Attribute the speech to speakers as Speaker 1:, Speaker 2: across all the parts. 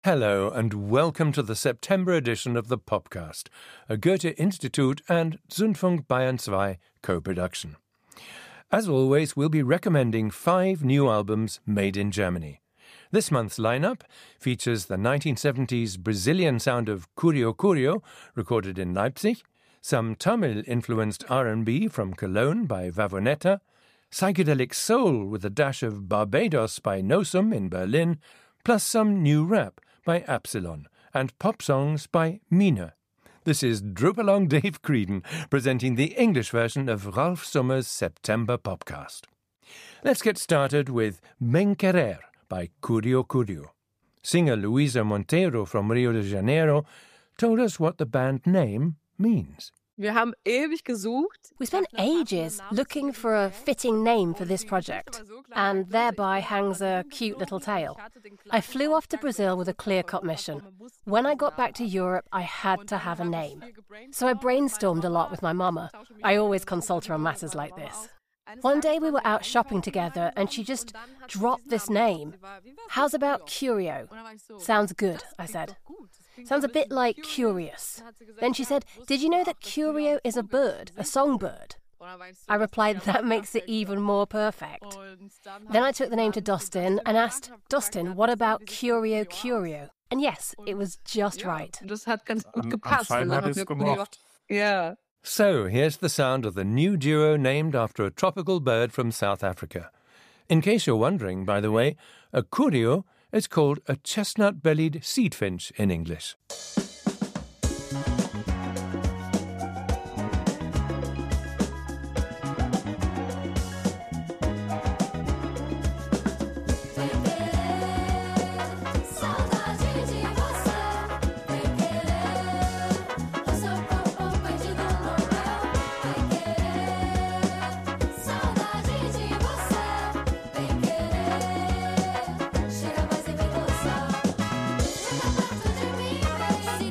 Speaker 1: Hello and welcome to the September edition of the Popcast, a Goethe Institute and Zündfunk Bayern 2 co-production. As always, we'll be recommending 5 new albums made in Germany. This month's lineup features the 1970s Brazilian sound of Curio Curio, recorded in Leipzig, some Tamil-influenced R&B from Cologne by Vavonetta, psychedelic soul with a dash of Barbados by Nosum in Berlin, plus some new rap by Absilon, and pop songs by Mina. This is Droop Along Dave Creedon presenting the English version of Ralph Summer's September Popcast. Let's get started with Bem Querer by Curio Curio. Singer Luisa Monteiro from Rio de Janeiro told us what the band name means.
Speaker 2: Wir haben ewig gesucht.
Speaker 3: We spent ages looking for a fitting name for this project, and thereby hangs a cute little tale. I flew off to Brazil with a clear-cut mission. When I got back to Europe, I had to have a name. So I brainstormed a lot with my mama. I always consult her on matters like this. One day we were out shopping together and she just dropped this name. How's about Curio? Sounds good, I said. Sounds a bit like curious. Then she said, did you know that Curio is a bird, a songbird? I replied, that makes it even more perfect. Then I took the name to Dustin and asked, Dustin, what about Curio Curio? And yes, it was just right.
Speaker 2: Das hat ganz gut gepasst. Yeah.
Speaker 1: So, here's the sound of the new duo named after a tropical bird from South Africa. In case you're wondering, by the way, a curio is called a chestnut-bellied seedfinch in English.
Speaker 4: Chega mais e vem dançar. Chega perto de mim, vem.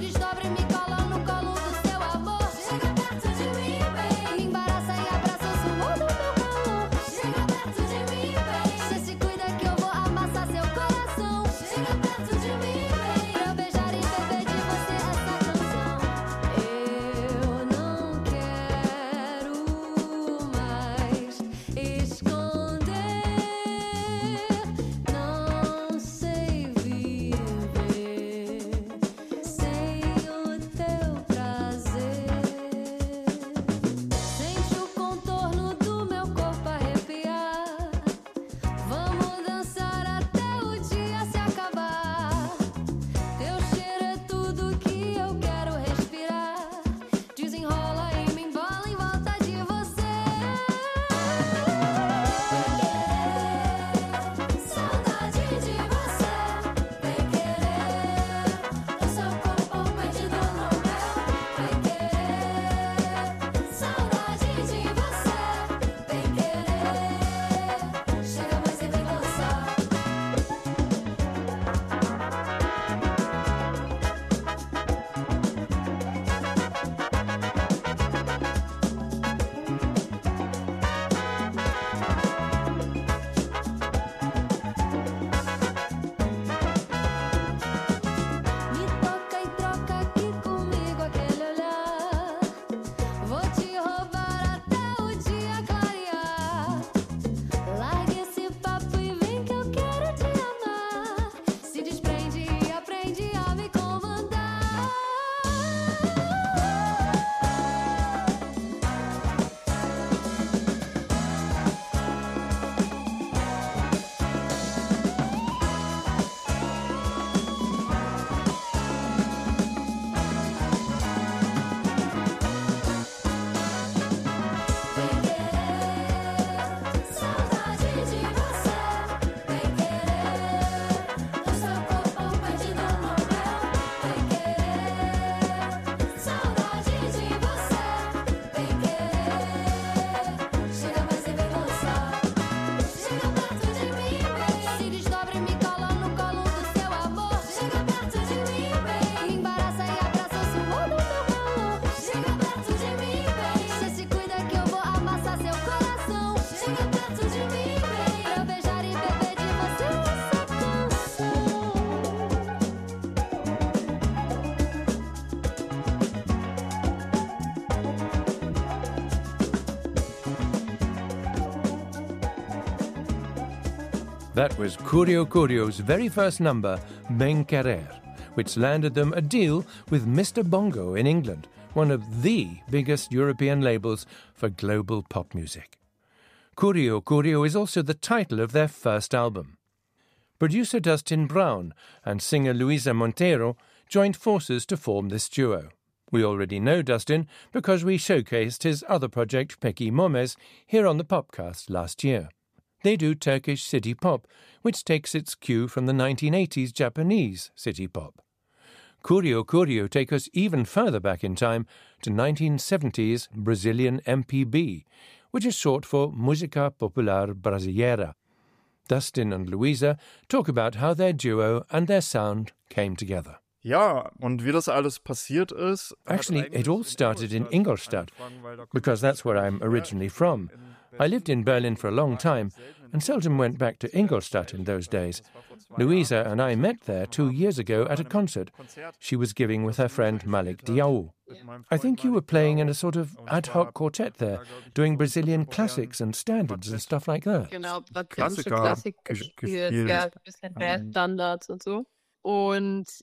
Speaker 1: That was Curio Curio's very first number, Ben Querer, which landed them a deal with Mr. Bongo in England, one of the biggest European labels for global pop music. Curio Curio is also the title of their first album. Producer Dustin Brown and singer Luisa Montero joined forces to form this duo. We already know Dustin because we showcased his other project, Peki Momes, here on the Popcast last year. They do Turkish city pop, which takes its cue from the 1980s Japanese city pop. Curio Curio take us even further back in time to 1970s Brazilian MPB, which is short for Música Popular Brasileira. Dustin and Luisa talk about how their duo and their sound came together.
Speaker 4: Ja, und wie das alles passiert ist...
Speaker 1: Actually, it all started in Ingolstadt, because that's where I'm originally from. I lived in Berlin for a long time and seldom went back to Ingolstadt in those days. Luisa and I met there 2 years ago at a concert she was giving with her friend Malik Diaw. I think you were playing in a sort of ad hoc quartet there, doing Brazilian classics and standards and stuff like that.
Speaker 2: Genau, Klassik gespielt, ja, ein bisschen Standards und so. But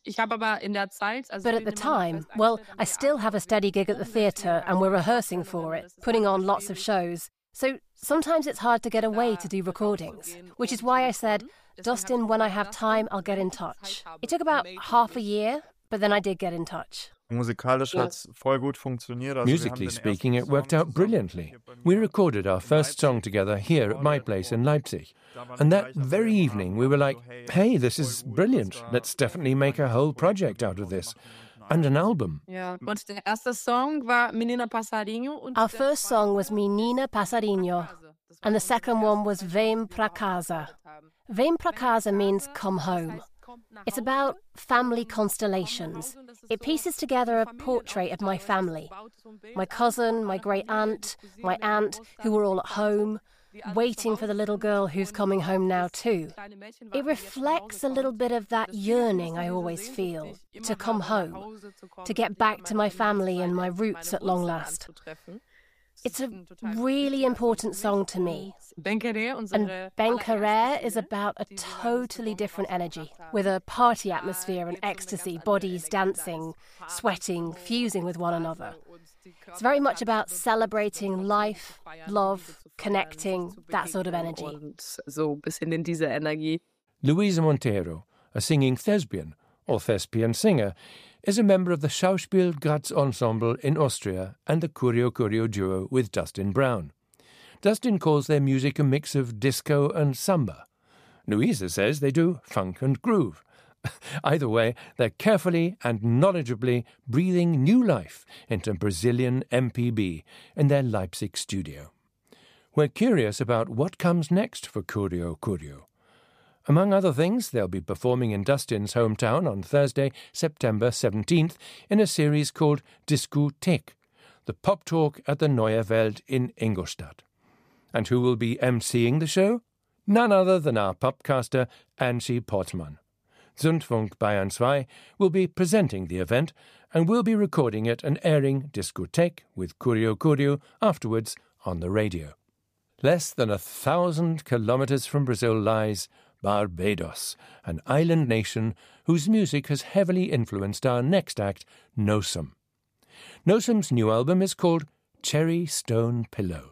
Speaker 3: at the time, well, I still have a steady gig at the theatre and we're rehearsing for it, putting on lots of shows. So sometimes it's hard to get away to do recordings, which is why I said, Dustin, when I have time, I'll get in touch. It took about half a year, but then I did get in touch.
Speaker 4: Musikalisch hat's voll gut funktioniert.
Speaker 1: Musically speaking, it worked out brilliantly. We recorded our first song together here at my place in Leipzig. And that very evening we were like, hey, this is brilliant. Let's definitely make a whole project out of this. And an album.
Speaker 2: Ja, und der erste Song war Menina Passarinho.
Speaker 3: Our first song was Menina Passarinho, and the second one was Vem pra casa. Vem pra casa means come home. It's about family constellations. It pieces together a portrait of my family. My cousin, my great-aunt, my aunt, who were all at home, waiting for the little girl who's coming home now too. It reflects a little bit of that yearning I always feel, to come home, to get back to my family and my roots at long last. It's a really important song to me. And Ben Querer is about a totally different energy, with a party atmosphere and ecstasy, bodies dancing, sweating, fusing with one another. It's very much about celebrating life, love, connecting, that sort of energy.
Speaker 1: Luisa Montero, a singing thespian, or thespian singer, is a member of the Schauspiel Graz Ensemble in Austria and the Curio Curio duo with Dustin Brown. Dustin calls their music a mix of disco and samba. Luisa says they do funk and groove. Either way, they're carefully and knowledgeably breathing new life into Brazilian MPB in their Leipzig studio. We're curious about what comes next for Curio Curio. Among other things, they'll be performing in Dustin's hometown on Thursday, September 17th, in a series called Discothek, the pop talk at the Neue Welt in Ingolstadt. And who will be emceeing the show? None other than our popcaster Angie Portman. Zündfunk Bayern 2 will be presenting the event and will be recording it and airing Discothek with Curio Curio afterwards on the radio. Less than 1,000 kilometers from Brazil lies Barbados, an island nation whose music has heavily influenced our next act, Nosum. Nosum's new album is called Cherry Stone Pillow.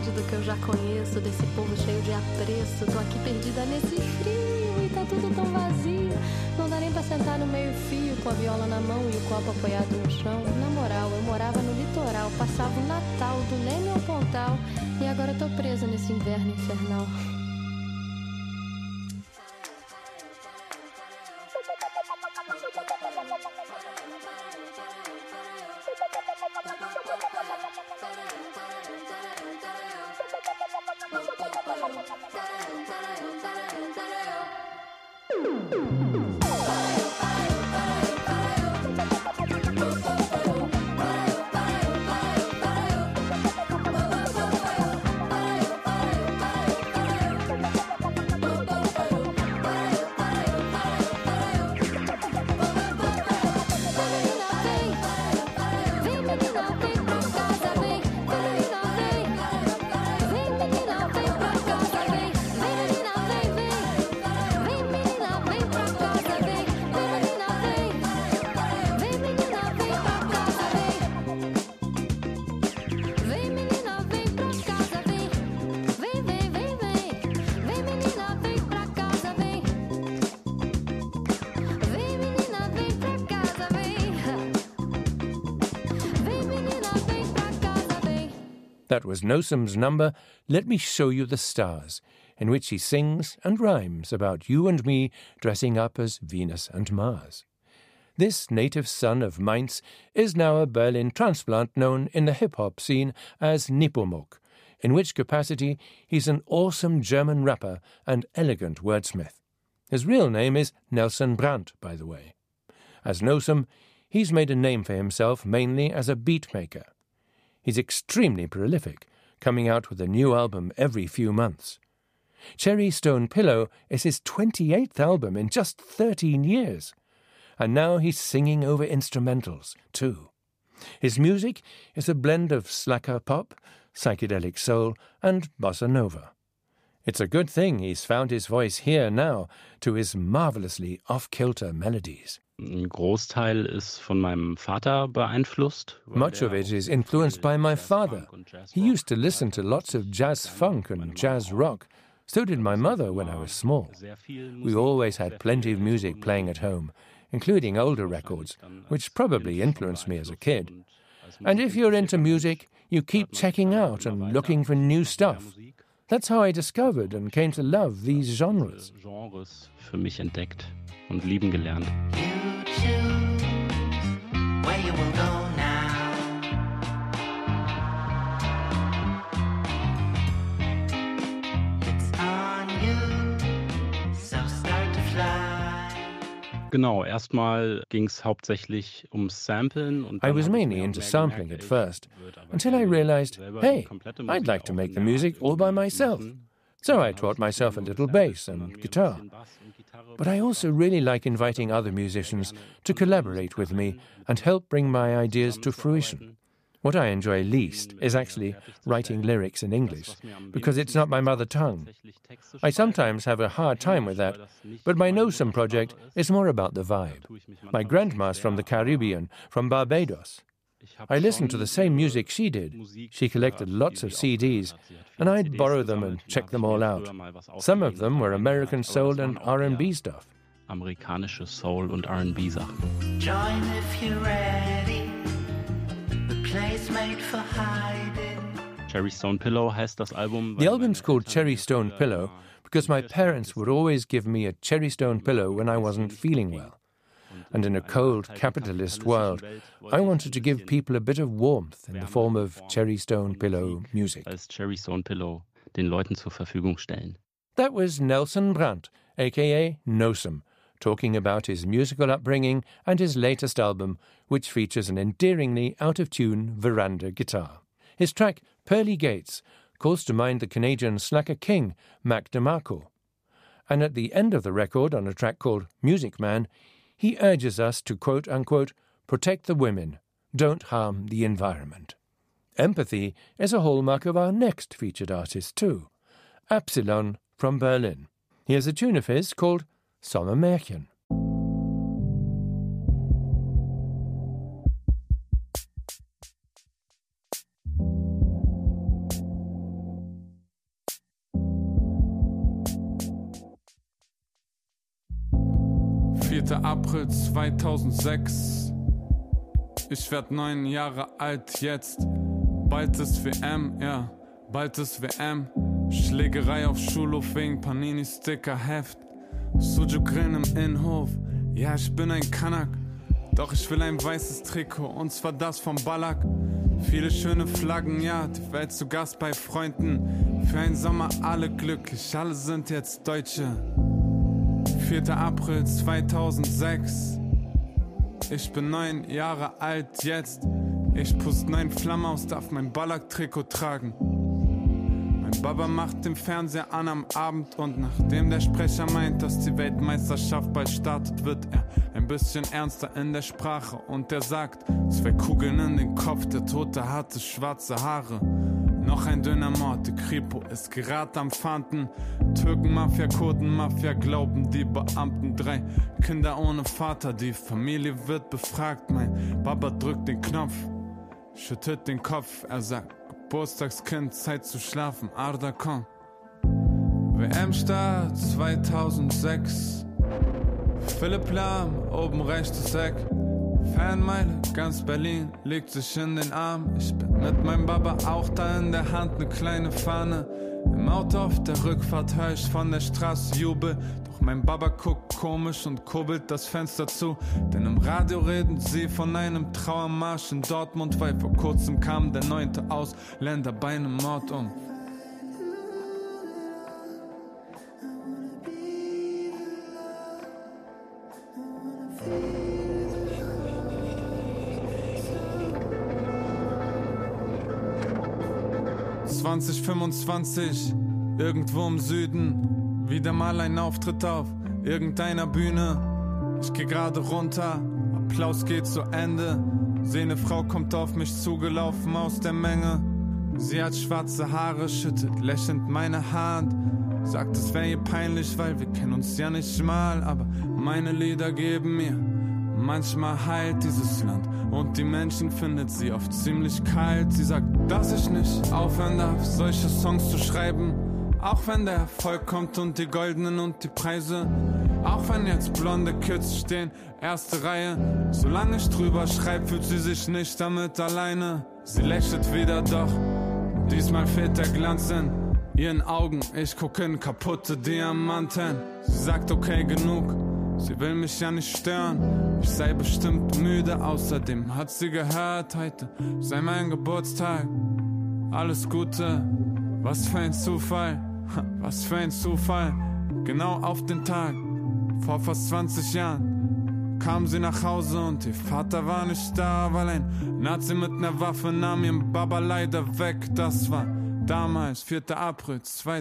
Speaker 5: saudade do que eu já conheço, desse povo cheio de apreço. Tô aqui perdida nesse frio e tá tudo tão vazio. Não dá nem pra sentar no meio-fio com a viola na mão e o copo apoiado no chão. Na moral, eu morava no litoral, passava o Natal do Leme ao Pontal e agora tô presa nesse inverno infernal.
Speaker 1: That was Nosum's number, Let Me Show You the Stars, in which he sings and rhymes about you and me dressing up as Venus and Mars. This native son of Mainz is now a Berlin transplant known in the hip-hop scene as Nepomuk, in which capacity he's an awesome German rapper and elegant wordsmith. His real name is Nelson Brandt, by the way. As Nosum, he's made a name for himself mainly as a beat maker. He's extremely prolific, coming out with a new album every few months. Cherry Stone Pillow is his 28th album in just 13 years. And now he's singing over instrumentals, too. His music is a blend of slacker pop, psychedelic soul, and bossa nova. It's a good thing he's found his voice here now to his marvelously off-kilter melodies.
Speaker 6: Ein Großteil ist von meinem Vater beeinflusst.
Speaker 1: Much of it is influenced by my father. He used to listen to lots of jazz funk and jazz rock. So did my mother when I was small. We always had plenty of music playing at home, including older records, which probably influenced me as a kid. And if you're into music, you keep checking out and looking for new stuff. That's how I discovered and came to love these genres.
Speaker 6: Genres für mich entdeckt und lieben gelernt.
Speaker 7: You choose where you will go now. It's on you, so start to fly.
Speaker 6: Genau, erstmal ging es hauptsächlich ums Samplen. Und
Speaker 1: I was mainly into sampling at first, until I realized, hey, I'd like to make the music all by myself. So I taught myself a little bass and guitar. But I also really like inviting other musicians to collaborate with me and help bring my ideas to fruition. What I enjoy least is actually writing lyrics in English, because it's not my mother tongue. I sometimes have a hard time with that, but my Nosum project is more about the vibe. My grandma's from the Caribbean, from Barbados. I listened to the same music she did. She collected lots of CDs, and I'd borrow them and check them all out. Some of them were American soul and R&B stuff.
Speaker 6: Amerikanische Soul- und R&B-Sachen.
Speaker 7: Join if you're ready. The place made for hiding.
Speaker 6: Cherry Stone Pillow heißt das Album.
Speaker 1: The album's called Cherry Stone Pillow because my parents would always give me a cherry stone pillow when I wasn't feeling well. And in a cold, capitalist world, I wanted to give people a bit of warmth in the form of Cherry Stone Pillow music.
Speaker 6: Als Cherry Stone Pillow den Leuten zur Verfügung stellen.
Speaker 1: That was Nelson Brandt, a.k.a. Nosum, talking about his musical upbringing and his latest album, which features an endearingly out-of-tune veranda guitar. His track, Pearly Gates, calls to mind the Canadian slacker king, Mac DeMarco. And at the end of the record, on a track called Music Man, he urges us to, quote-unquote, protect the women, don't harm the environment. Empathy is a hallmark of our next featured artist too, Absilon from Berlin. Here's a tune of his called Sommermärchen.
Speaker 8: 4. April 2006. Ich werd 9 Jahre alt jetzt. Bald ist WM, ja, bald ist WM. Schlägerei auf Schulhof wegen Panini-Sticker-Heft. Sujuk-Grin im Innenhof, ja, ich bin ein Kanak. Doch ich will ein weißes Trikot, und zwar das vom Ballack. Viele schöne Flaggen, ja, die Welt zu Gast bei Freunden. Für einen Sommer alle glücklich, alle sind jetzt Deutsche. 4. April 2006. Ich bin 9 Jahre alt jetzt. Ich pust 9 Flammen aus, darf mein Ballack-Trikot tragen. Mein Baba macht den Fernseher an am Abend und nachdem der Sprecher meint, dass die Weltmeisterschaft bald startet, wird er ein bisschen ernster in der Sprache und er sagt, 2 Kugeln in den Kopf, der Tote hatte schwarze Haare. Noch ein dünner Mord, die Kripo ist gerade am Fahnden. Türken, Mafia, Kurden, Mafia, glauben die Beamten. 3 Kinder ohne Vater, die Familie wird befragt. Mein Baba drückt den Knopf, schüttelt den Kopf, er sagt, Geburtstagskind, Zeit zu schlafen, Arda, komm. WM-Start 2006. Philipp Lahm, oben rechtes Eck. Fanmeile, ganz Berlin legt sich in den Arm. Ich bin mit meinem Baba auch da, in der Hand ne kleine Fahne. Im Auto auf der Rückfahrt hör ich von der Straße Jubel. Doch mein Baba guckt komisch und kurbelt das Fenster zu. Denn im Radio reden sie von einem Trauermarsch in Dortmund, weil vor kurzem kam der 9. Ausländer bei einem Mord um. ...2025, irgendwo im Süden, wieder mal ein Auftritt auf irgendeiner Bühne. Ich geh gerade runter, Applaus geht zu Ende. Seh ne Frau kommt auf mich zugelaufen aus der Menge. Sie hat schwarze Haare, schüttet lächelnd meine Hand. Sagt, es wär ihr peinlich, weil wir kennen uns ja nicht mal. Aber meine Lieder geben mir manchmal Halt, dieses Land. Und die Menschen findet sie oft ziemlich kalt. Sie sagt, dass ich nicht aufhören darf, solche Songs zu schreiben. Auch wenn der Erfolg kommt und die Goldenen und die Preise. Auch wenn jetzt blonde Kids stehen, erste Reihe. Solange ich drüber schreib, fühlt sie sich nicht damit alleine. Sie lächelt wieder, doch diesmal fehlt der Glanz in ihren Augen. Ich guck in kaputte Diamanten. Sie sagt, okay, genug. Sie will mich ja nicht stören, ich sei bestimmt müde. Außerdem hat sie gehört, heute sei mein Geburtstag. Alles Gute, was für ein Zufall, was für ein Zufall. Genau auf den Tag, vor fast 20 Jahren, kam sie nach Hause und ihr Vater war nicht da, weil ein Nazi mit ner Waffe nahm ihren Baba leider weg. Das war damals, 4. April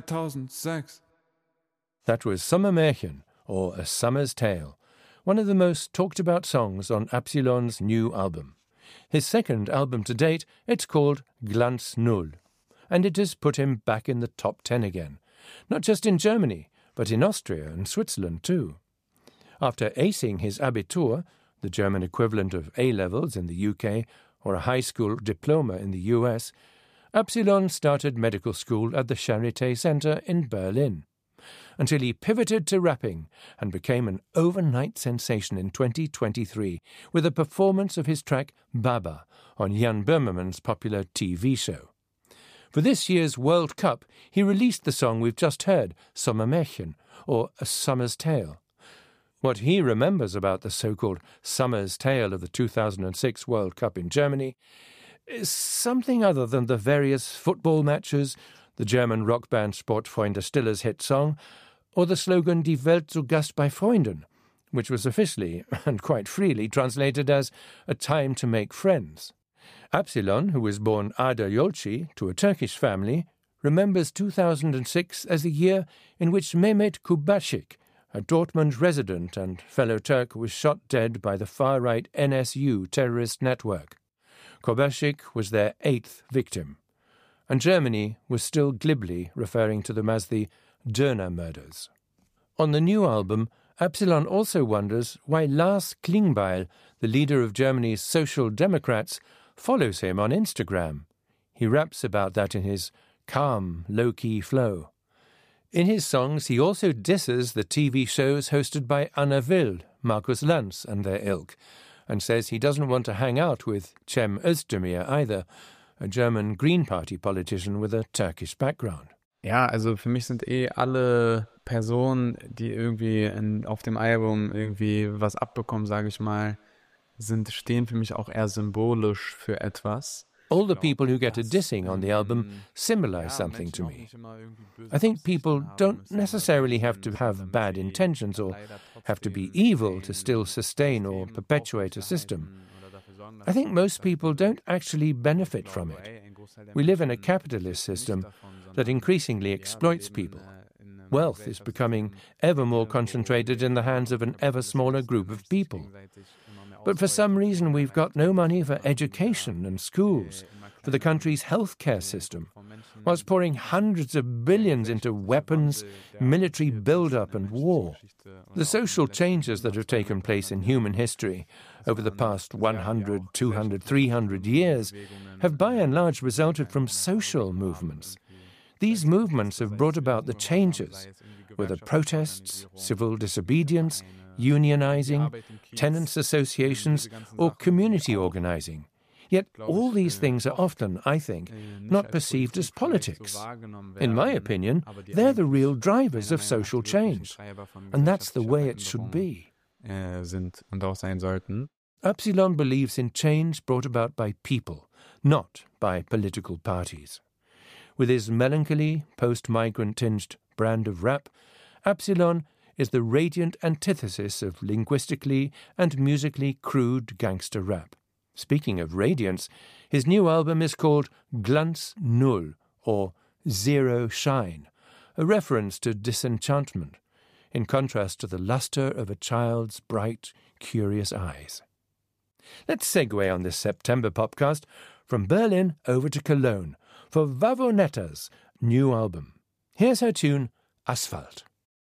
Speaker 8: 2006.
Speaker 1: That was Sommermärchen, or A Summer's Tale, one of the most talked about songs on Absilon's new album. His second album to date, it's called Glanz Null, and it has put him back in the top 10 again, not just in Germany, but in Austria and Switzerland too. After acing his Abitur, the German equivalent of A-levels in the UK or a high school diploma in the US, Absilon started medical school at the Charité Center in Berlin, until he pivoted to rapping and became an overnight sensation in 2023 with a performance of his track Baba on Jan Böhmermann's popular TV show. For this year's World Cup, he released the song we've just heard, Sommermärchen, or A Summer's Tale. What he remembers about the so-called Summer's Tale of the 2006 World Cup in Germany is something other than the various football matches, the German rock band Sportfreunde Stiller's hit song, or the slogan Die Welt zu Gast bei Freunden, which was officially, and quite freely, translated as a time to make friends. Absilon, who was born Ada Yolci to a Turkish family, remembers 2006 as the year in which Mehmet Kubashik, a Dortmund resident and fellow Turk, was shot dead by the far-right NSU terrorist network. Kubashik was their 8th victim, and Germany was still glibly referring to them as the Döner murders. On the new album, Absilon also wonders why Lars Klingbeil, the leader of Germany's Social Democrats, follows him on Instagram. He raps about that in his calm, low-key flow. In his songs, he also disses the TV shows hosted by Anna Will, Markus Lanz and their ilk, and says he doesn't want to hang out with Cem Özdemir either, a German Green Party politician with a Turkish background.
Speaker 9: Ja, also für mich sind alle Personen, die irgendwie auf dem Album irgendwie was abbekommen, sage ich mal, stehen für mich auch eher symbolisch für etwas.
Speaker 1: All the people who get a dissing on the album symbolize something to me. I think people don't necessarily have to have bad intentions or have to be evil to still sustain or perpetuate a system. I think most people don't actually benefit from it. We live in a capitalist system that increasingly exploits people. Wealth is becoming ever more concentrated in the hands of an ever smaller group of people. But for some reason we've got no money for education and schools, for the country's healthcare system, whilst pouring hundreds of billions into weapons, military build-up and war. The social changes that have taken place in human history over the past 100, 200, 300 years have by and large resulted from social movements. These movements have brought about the changes, whether protests, civil disobedience, unionizing, tenants' associations, or community organizing. Yet all these things are often, I think, not perceived as politics. In my opinion, they're the real drivers of social change. And that's the way it should be. Upsilon believes in change brought about by people, not by political parties. With his melancholy, post-migrant-tinged brand of rap, Upsilon is the radiant antithesis of linguistically and musically crude gangster rap. Speaking of radiance, his new album is called Glanz Null, or Zero Shine, a reference to disenchantment, in contrast to the luster of a child's bright, curious eyes. Let's segue on this September Popcast from Berlin over to Cologne for Vavonetta's new album. Here's her tune, Asphalt.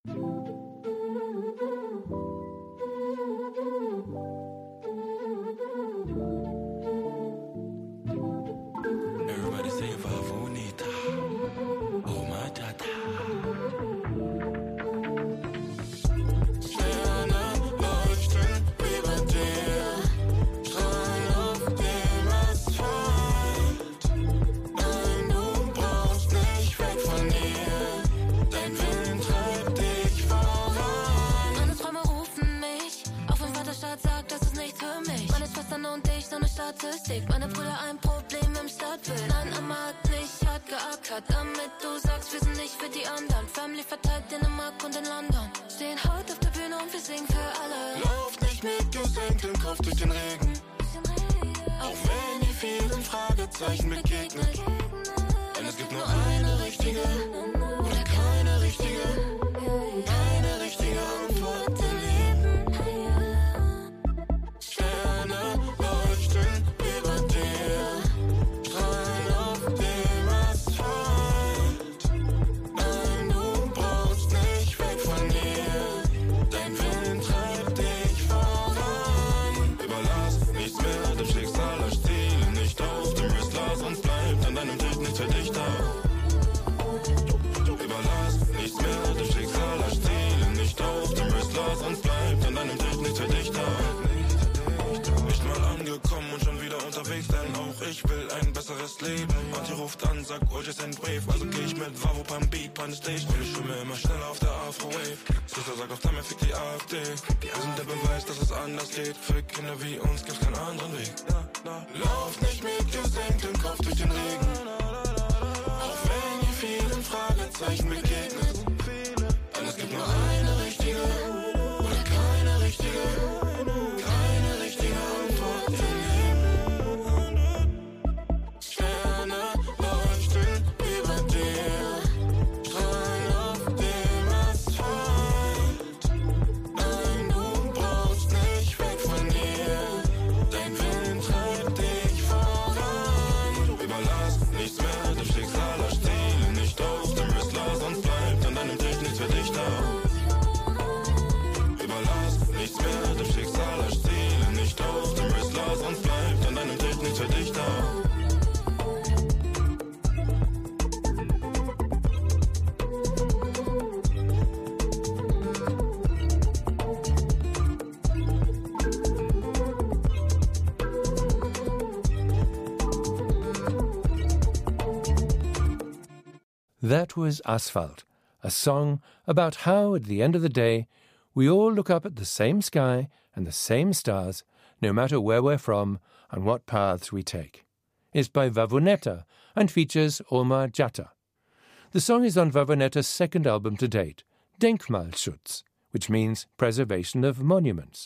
Speaker 10: Statistik, meine Brüder ein Problem im Stadtbild. Nein, Amma hat nicht hart geackert, damit du sagst, wir sind nicht für die anderen. Family verteilt Dänemark und in London. Stehen heute auf der Bühne und wir singen für alle. Lauft nicht mit gesenktem Kopf durch den Regen. Auch wenn ihr vielen Fragezeichen begegnet. Denn es gibt nur eine richtige oder keine richtige. Keine richtige Antwort im Leben. Sterne leuchten über dir, strahlen auf dem Asphalt. Nein, du brauchst nicht weg von hier, dein Wind treibt dich voran. Überlass nichts mehr dem Schicksal als Ziele, nicht auf dem Wrestler, sonst bleibt an deinem Tisch nichts für dich da. Überlass nichts mehr dem Schicksal als Ziele, nicht auf dem Wrestler, sonst bleibt an deinem Tisch nichts für dich da. Nicht mal angekommen und schon wieder unterwegs, denn auch ich will ein besseres Leben. Manche ruft an, sagt, oh, just and wave, also geh ich mit Vavo beim Beat, beim Stage. Und ich schwimme immer schneller auf der Afro-Wave. Sister sagt auf Time, fick die AfD. Wir sind der Beweis, dass es anders geht. Für Kinder wie uns gibt's keinen anderen Weg. Lauf nicht mit gesenktem Kopf durch den Regen. Auch wenn ihr vielen Fragezeichen begegnet. Denn es gibt nur eine richtige oder keine richtige. Keine richtige Antwort im Leben. Sterne leuchten über dir, strahlen auf dem Asphalt. Nein, du brauchst nicht weg von hier, dein Wind treibt dich voran. Überlass nichts mehr dem Schicksal als Ziele, nicht auf dem Wrestler, sonst bleibt an deinem Tisch nichts für dich da. Überlass nichts mehr dem Schicksal als Ziele, nicht auf dem Wrestler, sonst bleibt an deinem Tisch nichts für dich da.
Speaker 1: That was Asphalt, a song about how, at the end of the day, we all look up at the same sky and the same stars, no matter where we're from and what paths we take. It's by Vavoneta and features Omar Jatta. The song is on Vavoneta's second album to date, Denkmalschutz, which means preservation of monuments.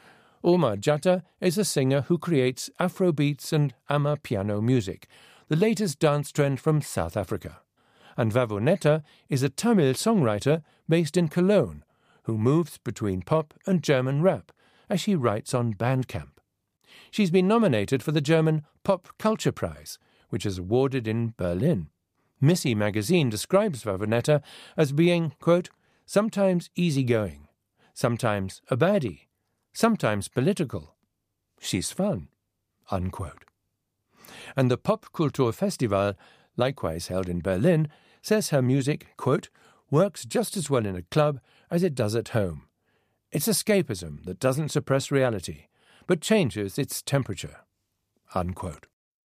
Speaker 1: Omar Jatta is a singer who creates Afrobeats and Amapiano music, the latest dance trend from South Africa. And Vavoneta is a Tamil songwriter based in Cologne, who moves between pop and German rap, as she writes on Bandcamp. She's been nominated for the German Pop Culture Prize, which is awarded in Berlin. Missy magazine describes Vavoneta as being, quote, sometimes easygoing, sometimes a baddie, sometimes political. She's fun, unquote. And the Popkultur Festival, likewise held in Berlin, says her music, quote, works just as well in a club as it does at home. It's escapism that doesn't suppress reality, but changes its temperature, unquote.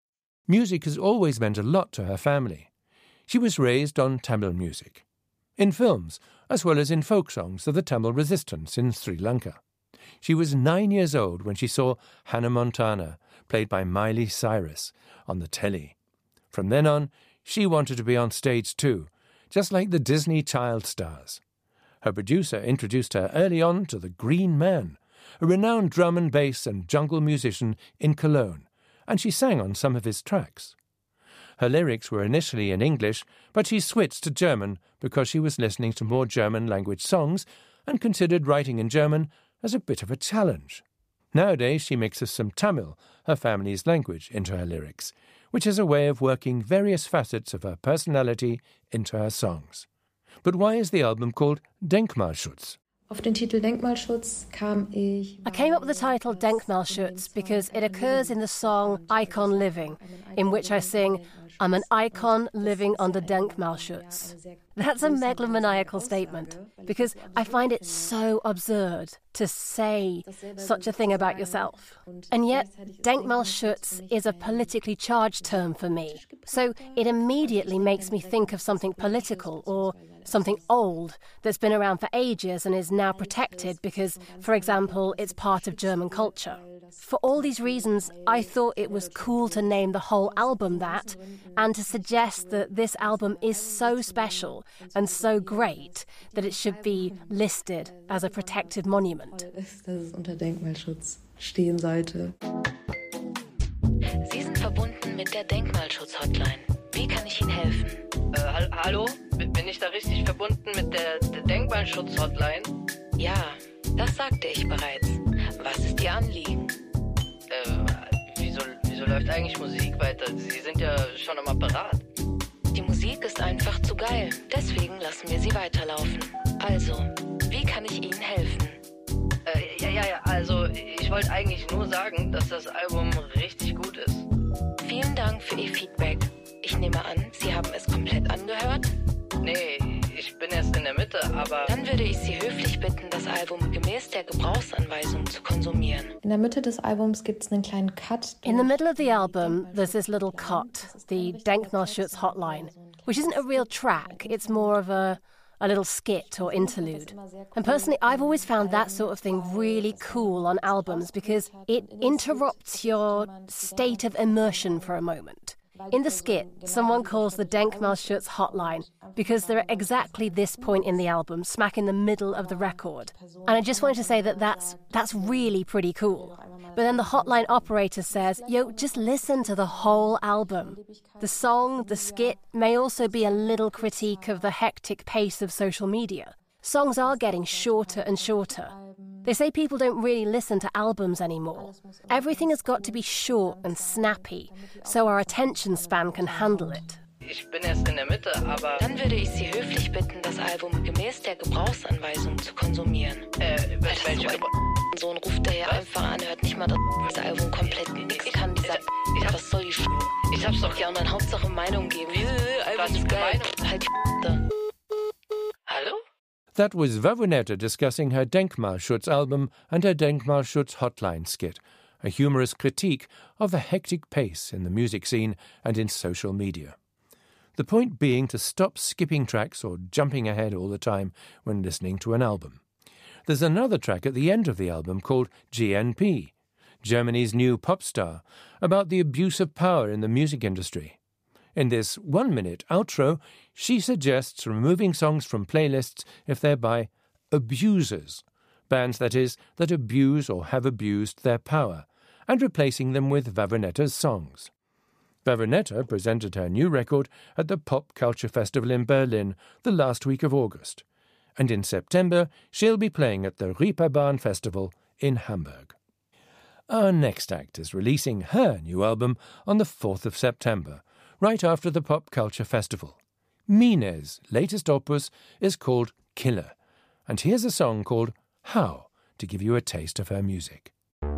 Speaker 1: Music has always meant a lot to her family. She was raised on Tamil music, in films, as well as in folk songs of the Tamil resistance in Sri Lanka. She was 9 years old when she saw Hannah Montana, played by Miley Cyrus, on the telly. From then on, she wanted to be on stage too, just like the Disney child stars. Her producer introduced her early on to the Green Man, a renowned drum and bass and jungle musician in Cologne, and she sang on some of his tracks. Her lyrics were initially in English, but she switched to German because she was listening to more German-language songs and considered writing in German as a bit of a challenge. Nowadays she mixes some Tamil, her family's language, into her lyrics, which is a way of working various facets of her personality into her songs. But why is the album called Denkmalschutz?
Speaker 5: Auf den Titel Denkmalschutz kam ich.
Speaker 3: I came up with the title Denkmalschutz because it occurs in the song Icon Living, in which I sing, I'm an icon living under Denkmalschutz. That's a megalomaniacal statement, because I find it so absurd to say such a thing about yourself. And yet, Denkmalschutz is a politically charged term for me, so it immediately makes me think of something political or something old that's been around for ages and is now protected because, for example, it's part of German culture. For all these reasons, I thought it was cool to name the whole album that, and to suggest that this album is so special and so great that it should be listed as a protected monument.
Speaker 5: Dass es unter Denkmalschutz stehen sollte.
Speaker 11: Sie sind verbunden mit der Denkmalschutz-Hotline. Wie kann ich Ihnen helfen?
Speaker 12: Hallo? Bin ich da richtig verbunden mit der Denkmalschutz-Hotline?
Speaker 11: Ja, das sagte ich bereits. Was ist Ihr Anliegen?
Speaker 12: Wieso läuft eigentlich Musik weiter? Sie sind ja schon am Apparat.
Speaker 11: Die Musik ist einfach zu geil. Deswegen lassen wir sie weiterlaufen. Also, wie kann ich Ihnen helfen?
Speaker 12: Also, ich wollte eigentlich nur sagen, dass das Album richtig gut ist.
Speaker 11: Vielen Dank für Ihr Feedback. Ich nehme an, Sie haben es komplett angehört?
Speaker 12: Nee, ich bin erst in der Mitte, aber...
Speaker 11: Dann würde ich Sie höflich bitten, das Album gemäß der Gebrauchsanweisung zu konsumieren.
Speaker 5: In der Mitte des Albums gibt es einen kleinen Cut.
Speaker 3: In the middle of the album, there's this little cut, the Denkmalschutz Hotline, which isn't a real track, it's more of a little skit or interlude. And personally, I've always found that sort of thing really cool on albums because it interrupts your state of immersion for a moment. In the skit, someone calls the Denkmalschutz hotline because they're at exactly this point in the album, smack in the middle of the record. And I just wanted to say that that's really pretty cool. But then the hotline operator says, yo, just listen to the whole album. The song, the skit, may also be a little critique of the hectic pace of social media. Songs are getting shorter and shorter. They say people don't really listen to albums anymore. Everything has got to be short and snappy, so our attention span can handle it.
Speaker 12: Ich bin erst in der Mitte, aber...
Speaker 11: Dann würde ich Sie höflich bitten, das Album gemäß der Gebrauchsanweisung zu konsumieren.
Speaker 12: Welche...
Speaker 11: So ein ruft der hier einfach an, hört nicht mal das Album komplett. Nix kann dieser... Was soll die
Speaker 12: Ich hab's doch...
Speaker 11: Ja, und dann Hauptsache Meinung geben. Album ist geil. Halt die...
Speaker 12: Hallo?
Speaker 1: That was Vavoneta discussing her Denkmalschutz album and her Denkmalschutz hotline skit, a humorous critique of the hectic pace in the music scene and in social media. The point being to stop skipping tracks or jumping ahead all the time when listening to an album. There's another track at the end of the album called GNP, Germany's new pop star, about the abuse of power in the music industry. In this 1-minute outro, she suggests removing songs from playlists if they're by abusers, bands, that is, that abuse or have abused their power, and replacing them with Wawrineta's songs. Wawrineta presented her new record at the Pop Culture Festival in Berlin the last week of August, and in September she'll be playing at the Reeperbahn Festival in Hamburg. Our next act is releasing her new album on the 4th of September, right after the Pop Culture Festival. Mine's latest opus is called Killer, and here's a song called How to give you a taste of her music.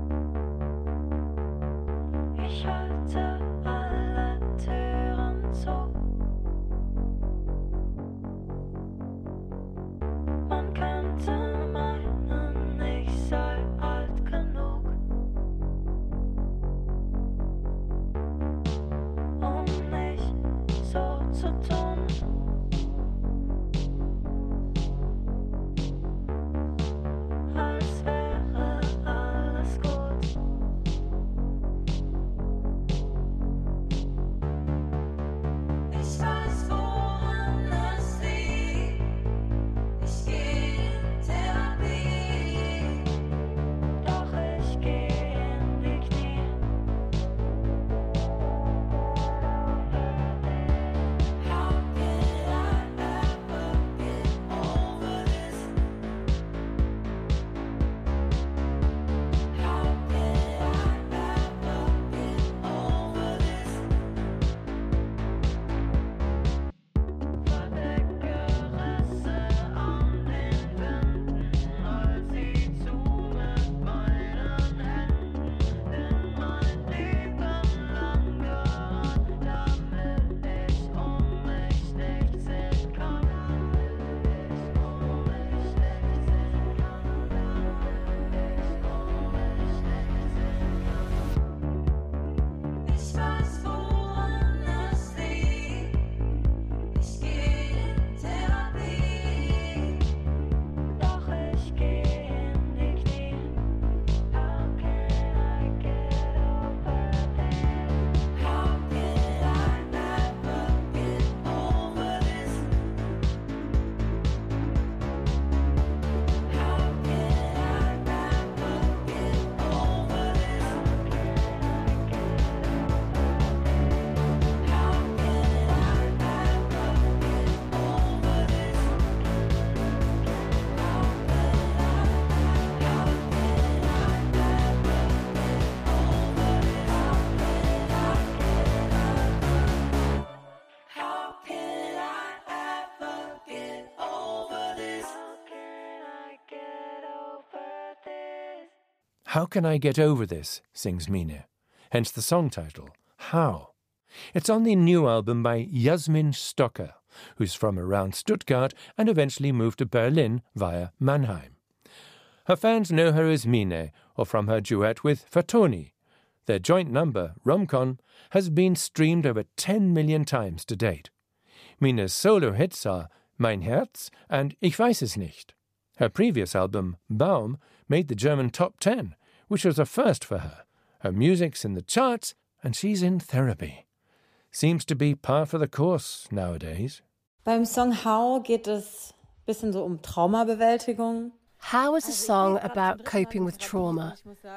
Speaker 1: How Can I Get Over This, sings Mine, hence the song title, How. It's on the new album by Jasmin Stocker, who's from around Stuttgart and eventually moved to Berlin via Mannheim. Her fans know her as Mine, or from her duet with Fatoni. Their joint number, Romcon, has been streamed over 10 million times to date. Mine's solo hits are Mein Herz and Ich weiß es nicht. Her previous album, Baum, made the German top 10, which was a first for her. Her music's in the charts, and she's in therapy. Seems to be par for the course nowadays.
Speaker 13: Beim Song How geht es ein bisschen so Traumabewältigung.
Speaker 3: How is a song about coping with trauma?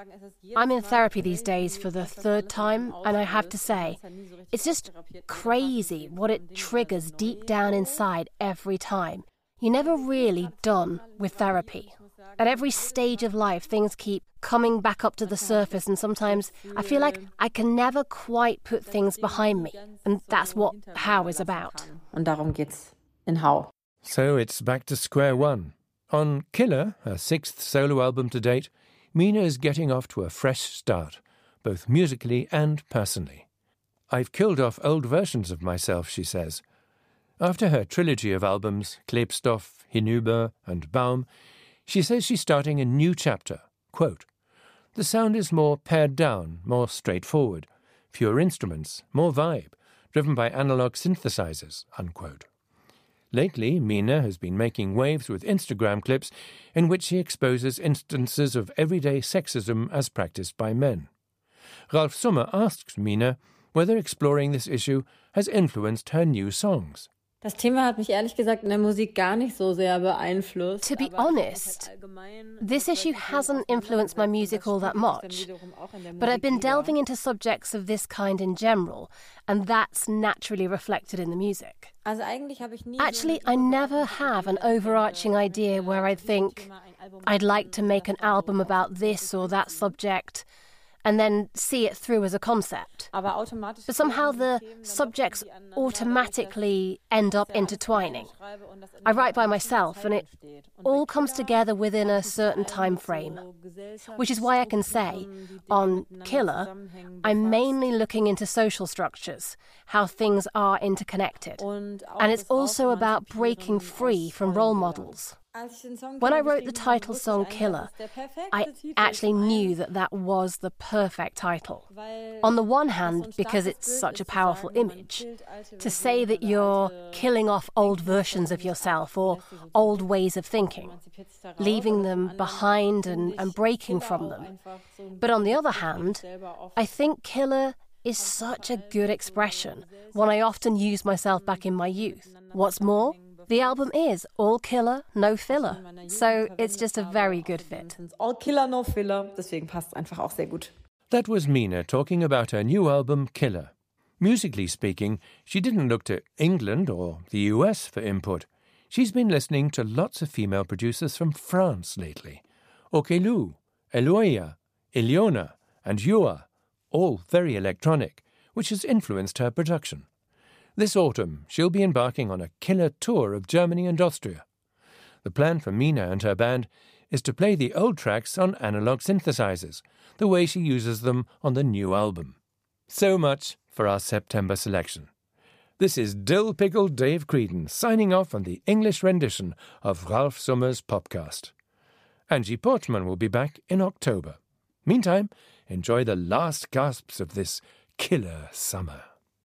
Speaker 3: I'm in therapy these days for the 3rd time, and I have to say, it's just crazy what it triggers deep down inside every time. You're never really done with therapy. At every stage of life, things keep coming back up to the surface, and sometimes I feel like I can never quite put things behind me, and that's what How is about.
Speaker 13: Und darum geht's in How.
Speaker 1: So it's back to square one. On Killer, her 6th solo album to date, Mine is getting off to a fresh start, both musically and personally. I've killed off old versions of myself, she says. After her trilogy of albums, Klebstoff, Hinüber and Baum, she says she's starting a new chapter. Quote, "The sound is more pared down, more straightforward, fewer instruments, more vibe, driven by analog synthesizers, unquote. Lately, Mina has been making waves with Instagram clips in which she exposes instances of everyday sexism as practiced by men. Ralf Summer asks Mina whether exploring this issue has influenced her new songs.
Speaker 13: Das Thema hat mich ehrlich gesagt in der Musik gar nicht so sehr beeinflusst.
Speaker 3: To be honest, this issue hasn't influenced my music all that much, but I've been delving into subjects of this kind in general, and that's naturally reflected in the music. Actually, I never have an overarching idea where I think I'd like to make an album about this or that subject, and then see it through as a concept. But somehow the subjects automatically end up intertwining. I write by myself, and it all comes together within a certain time frame, which is why I can say, on Killer, I'm mainly looking into social structures, how things are interconnected. And it's also about breaking free from role models. When I wrote the title song Killer, I actually knew that was the perfect title. On the one hand, because it's such a powerful image, to say that you're killing off old versions of yourself or old ways of thinking, leaving them behind and breaking from them. But on the other hand, I think Killer is such a good expression, one I often use myself back in my youth. What's more, the album is all killer, no filler. So it's just a very good fit.
Speaker 13: All killer, no filler. Deswegen passt es einfach auch sehr gut.
Speaker 1: That was Mina talking about her new album, Killer. Musically speaking, she didn't look to England or the US for input. She's been listening to lots of female producers from France lately. Okelou, Eloia, Iliona, and Yua, all very electronic, which has influenced her production. This autumn, she'll be embarking on a killer tour of Germany and Austria. The plan for Mina and her band is to play the old tracks on analog synthesizers, the way she uses them on the new album. So much for our September selection. This is Dill Pickle Dave Creedon signing off on the English rendition of Ralf Summer's Popcast. Angie Portman will be back in October. Meantime, enjoy the last gasps of this killer summer.